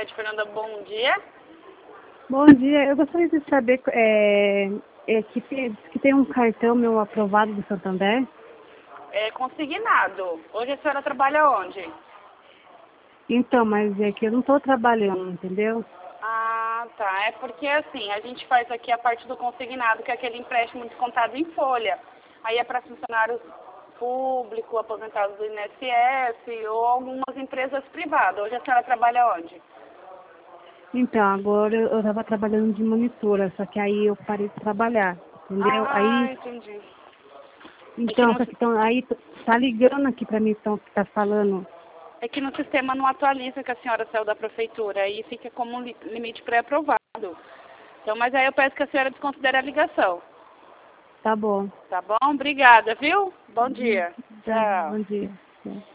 Sede Fernanda, bom dia. Bom dia, eu gostaria de saber que tem um cartão meu aprovado do Santander. É consignado. Hoje a senhora trabalha onde? Então, mas é que eu não estou trabalhando, entendeu? Ah, tá. É porque assim, a gente faz aqui a parte do consignado, que é aquele empréstimo descontado em folha. Aí é para funcionários públicos, aposentados do INSS ou algumas empresas privadas. Hoje a senhora trabalha onde? Então, agora eu estava trabalhando de monitora, só que aí eu parei de trabalhar, entendeu? Ah, Aí, entendi. É que então, no, só que aí tá ligando aqui pra mim, então, que tá falando. é que no sistema não atualiza que a senhora saiu da prefeitura. Aí fica como um limite pré-aprovado. Então, mas aí eu peço que a senhora desconsidere a ligação. Tá bom. Tá bom? Obrigada, viu? Bom dia. Tá, Tchau. bom dia.